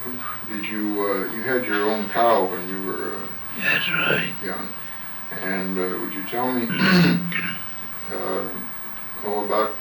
Did you, you had your own cow when you were That's right. young, and would you tell me about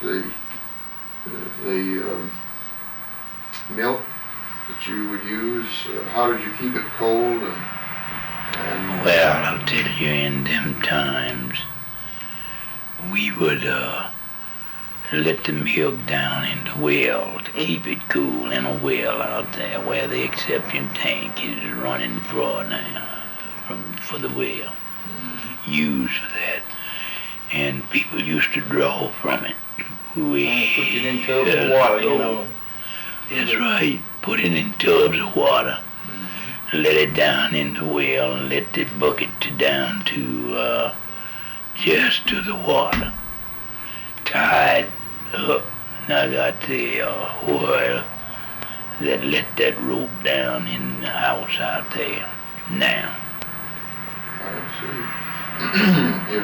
the milk that you would use? How did you keep it cold? And Well, I'll tell you, in them times, we would let the milk down in the well to keep it cool in a well out there where the exception tank is running for now, for the well, used for that. And people used to draw from it. We put it in tubs of water, you know. That's right. Put it in tubs of water. Let it down in the well and let the bucket down to just to the water. Tied up. And I got the oil that let that rope down in the house out there. Now. I see.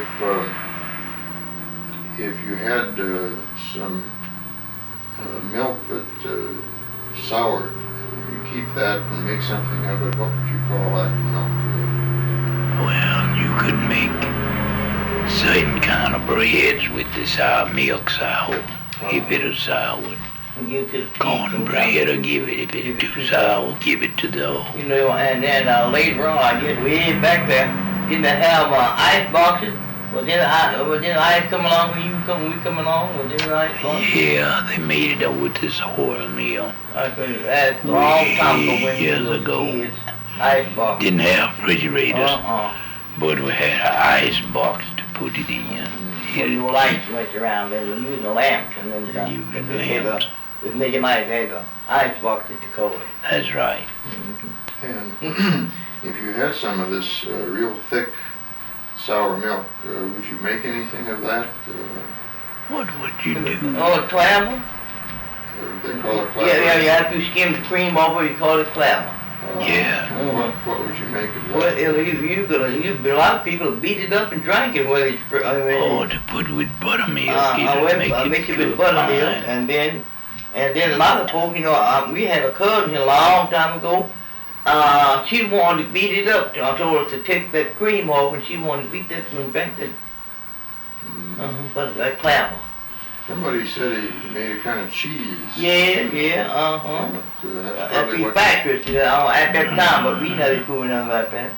If you had some milk that soured, you keep that and make something of it, what would you call that milk? Well, you could make certain kind of breads with the sour milk sour. If it is sour, cornbread, or give it, if it's too sour, give it to the You know, and then later on, I guess we had back there, didn't have ice boxes? Was there ice come along when we come along? Was there ice boxes? Yeah, they made it up with this oil meal. That's a long time ago when we Years were ago. kids. Ice boxes. Didn't have refrigerators, but we had an ice box to put it in. Well, your lights went around there, we used a lamp, and then we made them had an ice box at the cold. That's right. And if you had some of this real thick sour milk, would you make anything of that? What would you do? Oh, clabber? They call it clabber? Yeah, after you skim the cream over, you call it clabber. Yeah. What would you make of that? Well, a lot of people beat it up and drank it, whether it's, to put with buttermilk. It'll make it with buttermilk, and then a lot of folk, you know, we had a cousin here a long time ago. She wanted to beat it up. I told her to take that cream off, and she wanted to beat that and drink that. But that clabber. Somebody said he made a kind of cheese. Yeah, At the factories, at that time, but we never put nothing like that.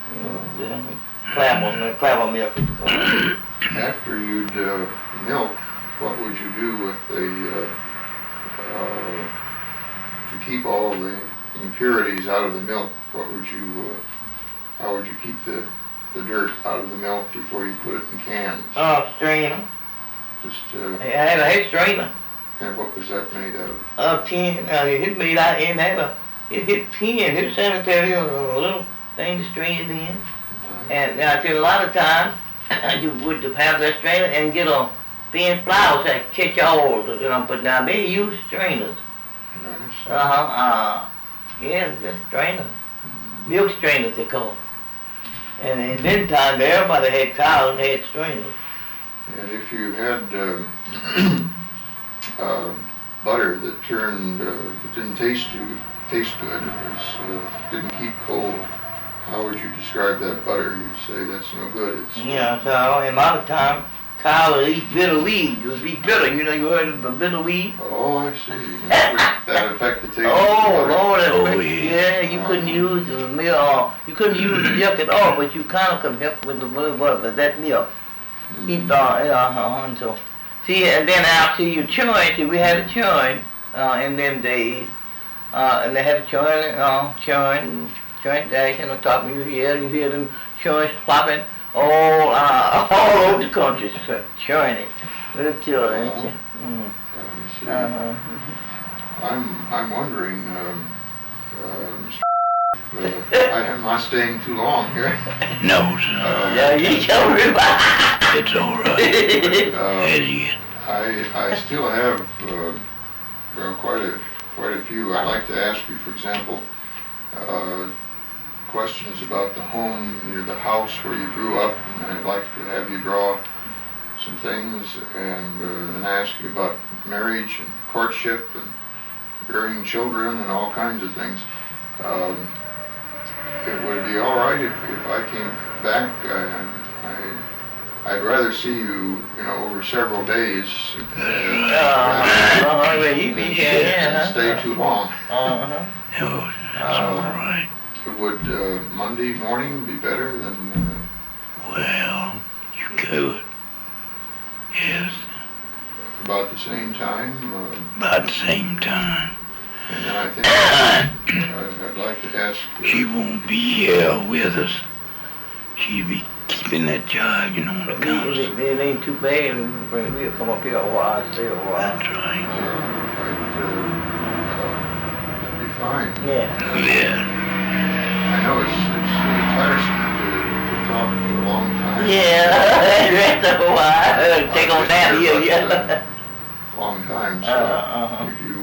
Clabber milk. After you'd milk, what would you do with to keep all the impurities out of the milk? How would you keep the dirt out of the milk before you put it in cans? Strainer. Just I had a head strainer. And what was that made out of? Tin. It made out and it hit tin. It was sanitary, a little thing to strain it in. And I tell you, a lot of times you would have that strainer and get a thin flour that catch all the, but now they use strainers. Nice. Yeah, just strainers. Milk strainers they call them. And in that time, everybody had cows, they had strainers. And if you had butter that turned, it didn't taste good, it didn't keep cold, how would you describe that butter? You'd say that's no good. Yeah, so in my time, cows would eat bitter weed. It would be bitter. You know, you heard of the bitter weed? Oh, I see. That affect the taste of the butter? Lord, yeah, you couldn't use the milk. You couldn't use the milk at all, but you kind of could help with the butter, but that milk. And so, see, and then after you churn, we had a churn in them days, and they had a churn dash on the top, and you hear them churns flopping all over the country, churning with a churn. I'm wondering, am I staying too long here? No, sir. Yeah, you tell me. It's all right. I still have quite a few. I'd like to ask you, for example, questions about the home, the house where you grew up, and I'd like to have you draw some things and ask you about marriage and courtship and rearing children and all kinds of things. It would be all right if I came back. I'd rather see you, over several days. Yeah, he be here, And stay too long. Uh-huh. Oh, that's all right. Would Monday morning be better than? Well, you could. Yes, About the same time? about the same time. And then I think I'd like to ask. She won't be here with us. She'll be keeping that job, when it comes. It ain't too bad. We'll come up here a while, stay a while. That's right. That'd be fine. Yeah. Yeah. I know it's tiresome to talk for a long time. Yeah, rest of a while. Take on that here, yeah. Long time, so if you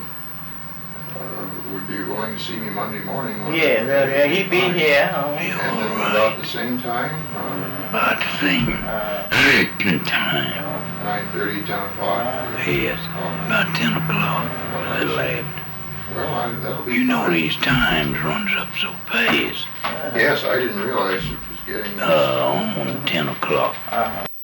would be willing to see me Monday morning. Yeah, he be here. And then about the same time? About the same time. 9:30, 10 o'clock? Yes, about 10 o'clock. A little after. Well, that'll be You know fine. these times runs up so fast. Yes, I didn't realize it was getting... On 10 o'clock.